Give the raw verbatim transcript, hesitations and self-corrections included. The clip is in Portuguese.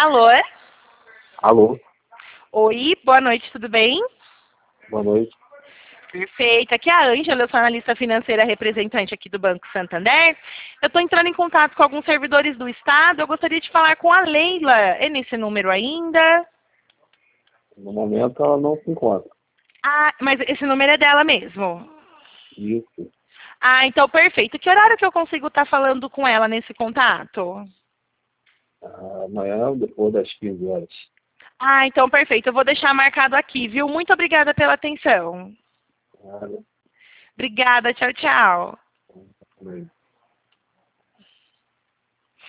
Alô? Alô, Oi, boa noite, tudo bem? boa noite. Perfeito. Aqui é a Ângela, eu sou analista financeira representante aqui do Banco Santander. Eu estou entrando em contato com alguns servidores do Estado. Eu gostaria de falar com a Leila. É nesse número ainda? No momento ela não se encontra. Ah, mas esse número é dela mesmo? Isso. Ah, então perfeito. Que horário que eu consigo estar falando com ela nesse contato? Ah, amanhã, depois das quinze horas. Ah, então perfeito. Eu vou deixar marcado aqui, viu? Muito obrigada pela atenção. Ah, Obrigada, tchau, tchau. né?